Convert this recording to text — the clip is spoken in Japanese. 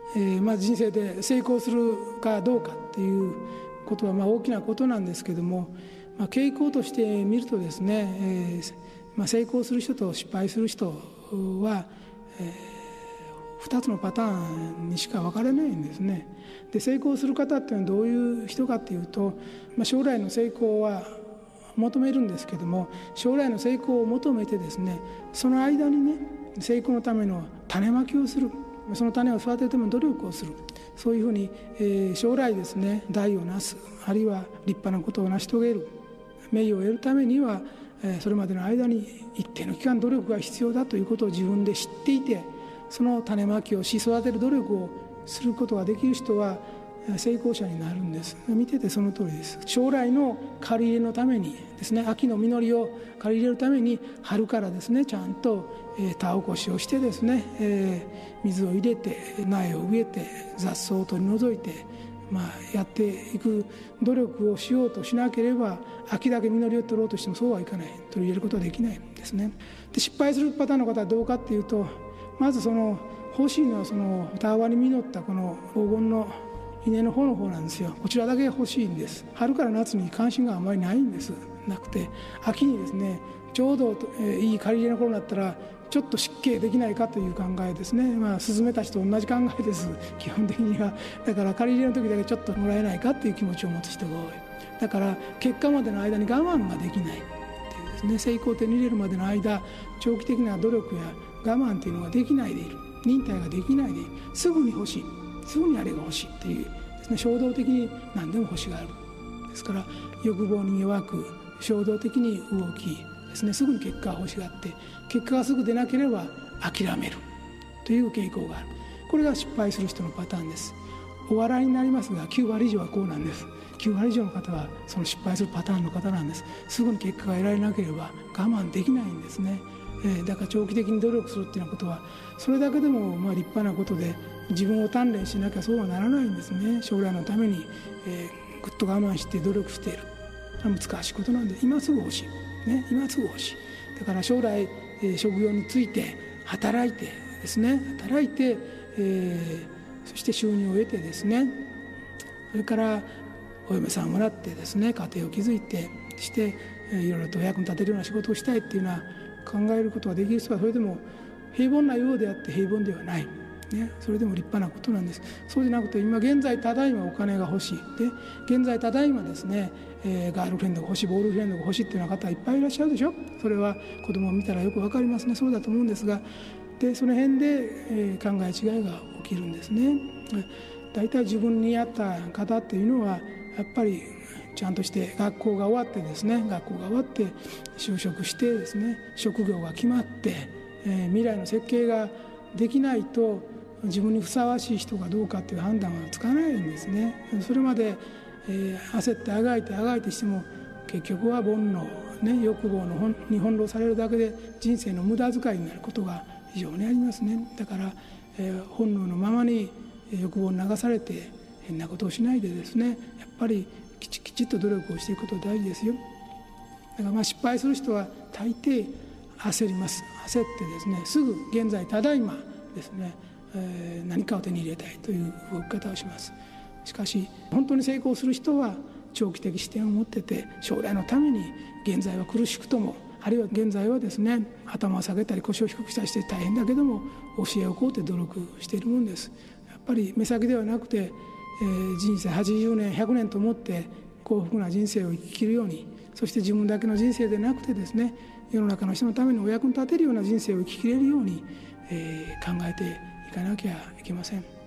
人生で成功するかどうかっていうことは大きなことなんですけども、傾向として見るとですね、成功する人と失敗する人は、2つのパターンにしか分かれないんですね。で、成功する方っていうのはどういう人かっていうと、将来の成功は求めるんですけども、将来の成功を求めてですね、その間にね、成功のための種まきをする、その種を育てるための努力をする、そういうふうに、将来ですね、代をなす、あるいは立派なことを成し遂げる、名誉を得るためには、それまでの間に一定の期間努力が必要だということを自分で知っていて、その種まきをし育てる努力をすることができる人は成功者になるんです。見ててその通りです。将来の刈り入れのためにですね、秋の実りを刈り入れるために春からですね、ちゃんと田起こしをしてですね、水を入れて苗を植えて雑草を取り除いて、やっていく努力をしようとしなければ、秋だけ実りを取ろうとしてもそうはいかない、取り入れることはできないんですね。で、失敗するパターンの方はどうかっていうと、まず欲しいのはたわわに実ったこの黄金の稲の方なんですよ。こちらだけ欲しいんです。春から夏に関心があまりないんです。なくて、秋にですね、ちょうどいい刈り入れの頃になったらちょっと湿気できないかという考えですね。スズメたちと同じ考えです、基本的には。だから刈り入れの時だけちょっともらえないかっていう気持ちを持つ人が多い。だから結果までの間に我慢ができないっていうですね、成功を手に入れるまでの間、長期的な努力や我慢っていうのができないでいる、忍耐ができないでいる、すぐに欲しい、すぐにあれが欲しいっていうですね、衝動的に何でも欲しがる。ですから欲望に弱く衝動的に動きですね、すぐに結果を欲しがって、結果がすぐ出なければ諦めるという傾向がある。これが失敗する人のパターンです。お笑いになりますが9割以上はこうなんです。9割以上の方はその失敗するパターンの方なんです。すぐに結果が得られなければ我慢できないんですね。だから長期的に努力するっていうようなことは、それだけでも立派なことで、自分を鍛錬しなきゃそうはならないんですね。将来のために、ぐっと我慢して努力している、難しいことなんで、今すぐ欲しい、ね、今すぐ欲しい。だから将来、職業について働いてですね、そして収入を得てですね、それからお嫁さんをもらってですね、家庭を築いてして、いろいろと役に立てるような仕事をしたいっていうのは考えることができる人は、それでも平凡なようであって平凡ではない、ね、それでも立派なことなんです。そうじゃなくて、今現在ただいまお金が欲しいで、現在ただいまですね、ガールフレンドが欲しい、ボールフレンドが欲しいっていうような方いっぱいいらっしゃるでしょ。それは子供を見たらよく分かりますね。そうだと思うんですが、でその辺で、考え違いが起きるんですね。だいたい自分に合った方っていうのは、やっぱりちゃんとして学校が終わってですね、就職してですね、職業が決まって、未来の設計ができないと、自分にふさわしい人かどうかっていう判断はつかないんですね。それまで、焦ってあがいてしても、結局は煩悩、欲望に翻弄されるだけで人生の無駄遣いになることが非常にありますね。だから、本能のままに欲望に流されて変なことをしないでですね、やっぱりきちっと努力をしていくことが大事ですよ。だから失敗する人は大抵焦ります。焦ってですね、すぐ現在ただいまですね、何かを手に入れたいという動き方をします。しかし本当に成功する人は長期的視点を持ってて、将来のために現在は苦しくとも、あるいは現在はですね、頭を下げたり腰を低くしたりして大変だけども、教えを請うて努力しているもんです。やっぱり目先ではなくて、人生80年100年と思って幸福な人生を生き切るように、そして自分だけの人生でなくてですね、世の中の人のためにお役に立てるような人生を生き切れるように、考えていかなきゃいけません。